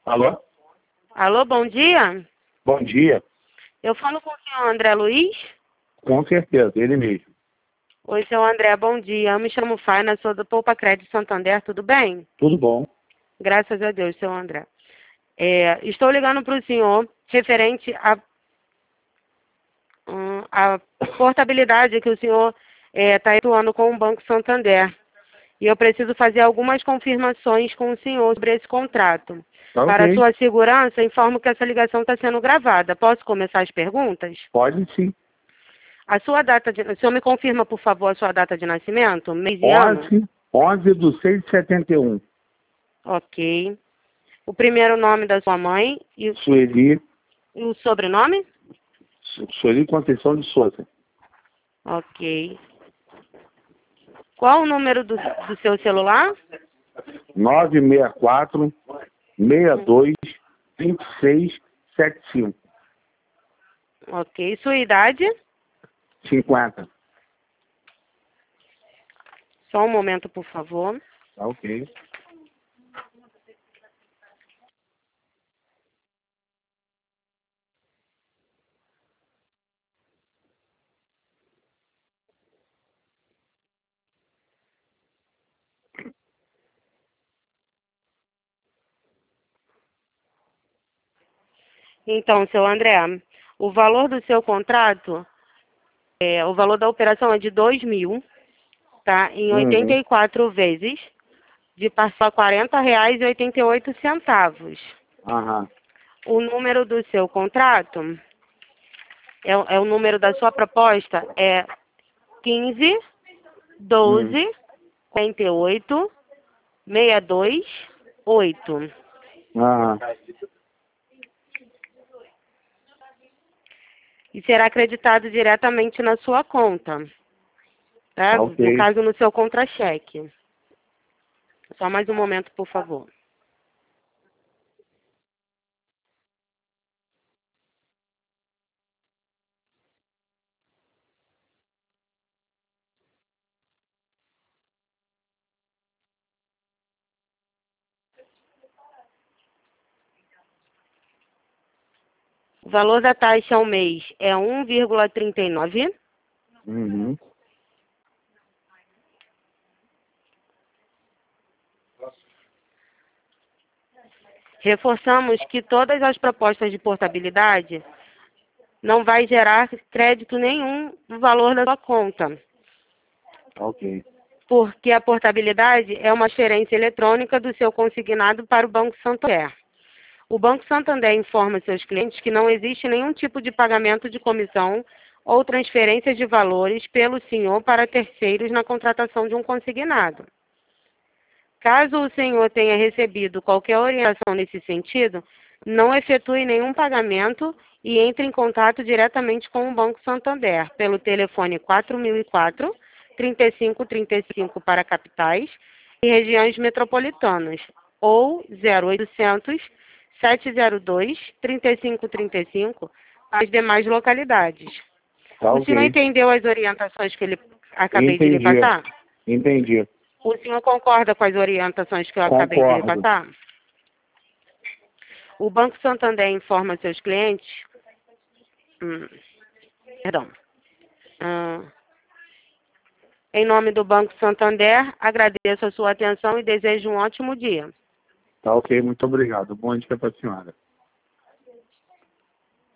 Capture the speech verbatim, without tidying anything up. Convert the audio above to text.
Alô? Alô, bom dia. Bom dia. Eu falo com o senhor André Luiz? Com certeza, ele mesmo. Oi, senhor André, bom dia. Eu me chamo Faina, sou do Poupa Crédito Santander, tudo bem? Tudo bom. Graças a Deus, senhor André. É, estou ligando para o senhor referente à hum, à portabilidade que o senhor está atuando com o Banco Santander. E eu preciso fazer algumas confirmações com o senhor sobre esse contrato. Tá Para a ok. sua segurança, informo que essa ligação está sendo gravada. Posso começar as perguntas? Pode sim. A sua data de... O senhor me confirma, por favor, a sua data de nascimento? Mês e ano? onze, onze do seis de setenta e um. Ok. O primeiro nome da sua mãe e o, Sueli, e o sobrenome? Su- Sueli Conceição de Souza. Ok. Qual o número do, do seu celular? nove seis quatro, seis dois, dois seis sete cinco. Ok. Sua idade? cinquenta. Só um momento, por favor. Tá ok. Então, seu André, o valor do seu contrato, é, o valor da operação é de dois mil, tá? Em oitenta Uhum. e quatro vezes, de passar quarenta reais e oitenta e oito centavos. Aham. O número do seu contrato, é, o- é o número da sua proposta, é quinze, Hum. doze, quarenta e oito, sessenta e dois, oito. Aham. E será acreditado diretamente na sua conta, tá? Tá No ok. caso, no seu contra-cheque. Só mais um momento, por favor. O valor da taxa ao mês é um vírgula trinta e nove. Uhum. Reforçamos que todas as propostas de portabilidade não vai gerar crédito nenhum no valor da sua conta, Tá ok. porque a portabilidade é uma transferência eletrônica do seu consignado para o Banco Santander. O Banco Santander informa seus clientes que não existe nenhum tipo de pagamento de comissão ou transferência de valores pelo senhor para terceiros na contratação de um consignado. Caso o senhor tenha recebido qualquer orientação nesse sentido, não efetue nenhum pagamento e entre em contato diretamente com o Banco Santander pelo telefone quatro mil e quatro, trinta e cinco trinta e cinco para capitais e regiões metropolitanas ou zero oitocentos, sete zero dois, trinta e cinco trinta e cinco para as demais localidades. Tá O senhor ok. entendeu as orientações que ele acabei de lhe Entendi. passar? Entendi. O senhor concorda com as orientações que eu acabei de lhe Concordo. passar? O Banco Santander informa seus clientes. Hum, perdão. Ah, em nome do Banco Santander, agradeço a sua atenção e desejo um ótimo dia. Tá ok, muito obrigado. Bom dia para a senhora.